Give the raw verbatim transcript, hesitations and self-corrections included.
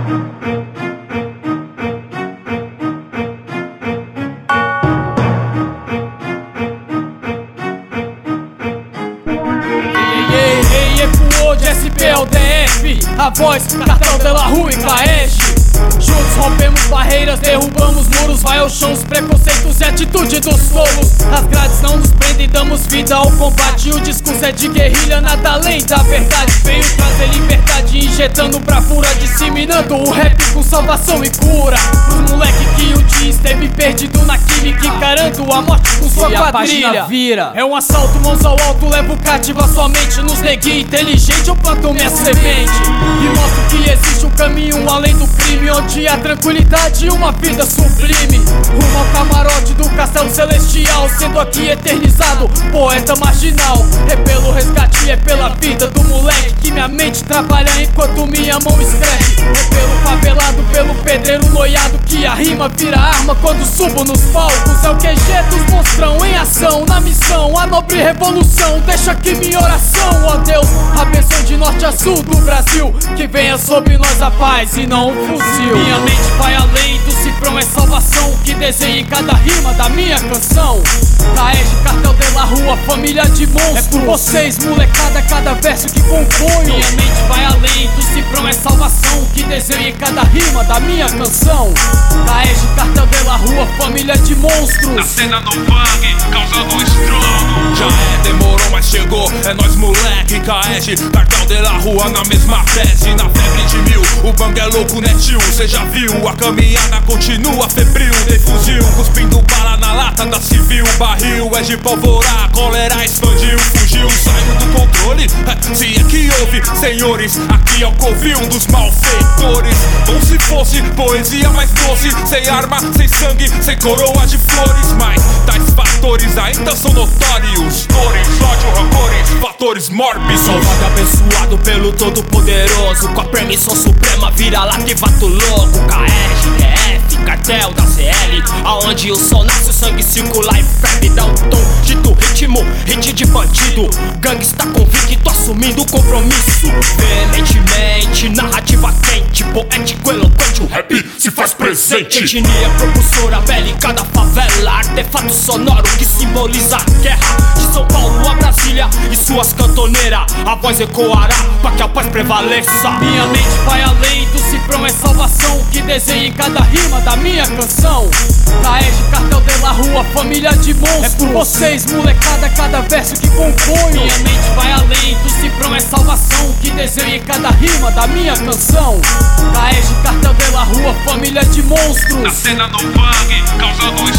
S P é o D F, a voz, Cartel de la Rua e Caesh. Juntos rompemos barreiras, derrubamos muros, vai ao chão os preconceitos e atitude dos tolos. As grades não nos prendem, damos vida ao combate. O discurso é de guerrilha, nada além da verdade. Veio trazer liberdade, injetando bravura, disseminando o rap com salvação e cura. Os moleque que um dia esteve perdido na química, encarando a morte com sua e quadrilha. A vira. É um assalto, mãos ao alto, levo cativo a sua mente. Nos neguinhos inteligente, eu planto minha semente e mostro que existe um caminho além do crime, onde há tranquilidade e uma vida sublime. Rumo ao camarote do castelo celestial, sendo aqui eternizado, poeta marginal. É pelo resgate, é pela vida do moleque que minha mente trabalha enquanto minha mão escreve. É pelo favelado, pelo pedreiro noiado, que a rima vira arma quando subo nos palcos. É o Q G dos monstrão em ação, na missão, a nobre revolução. Deixa aqui minha oração, ó Deus, abençoe de norte a sul do Brasil, que venha sobre nós a paz e não um fuzil. Minha mente vai além do cifrão, é salvação que desenha em cada rima da minha canção. Caesh, Cartel de la Rua, família de monstros. É por vocês, molecada, cada verso que compõe. Minha mente vai além do cifrão, é salvação que desenha em cada rima da minha canção. Caesh, Cartel de la Rua, família de monstros. Na cena no bang, causando estrondo. Já é, demorou, mas chegou, é nós moleque. Caesh, Cartel de la Rua na mesma tese. Na febre de mil, o bang é louco, né tio? Cê já viu, a caminhada continua febril. Tem fuzil, cuspindo bala na lata da civil. Barril é de polvorar, cólera expandiu. Fugiu, saiu do controle, é, se é que houve. Senhores, aqui é o covil dos malfeitores. Bom se fosse poesia mais doce, sem arma, sem sangue, sem coroa de flores. Mas tais fatores ainda são notórios. Dores, ódio, rancores, fatores mórbidos. Salvado e abençoado pelo Todo-Poderoso, com a permissão suprema vira lá que vato louco. K R, G F, Cartel da C L, aonde o sol nasce, o sangue circula e ferve. Dá um tom de do ritmo, hit de bandido. Gangsta convicto, assumindo o compromisso. Veementemente, narrativa quente, poético, eloquente, o rap se faz presente. Etnia propulsora bélica da favela, artefato sonoro que simboliza a guerra. De São Paulo a Brasília e suas cantoneiras, a voz ecoará pra que a paz prevaleça. Minha mente vai além do cifrão, é salvação que desenha em cada rima da minha canção. Caesh, Cartel de la Rua, família de monstros. É por vocês, molecada, cada verso que compõe. Minha mente vai além do cifrão, é salvação que desenha em cada rima da minha canção. Caesh, Cartel de la Rua, família de monstros. Na cena no bang, causando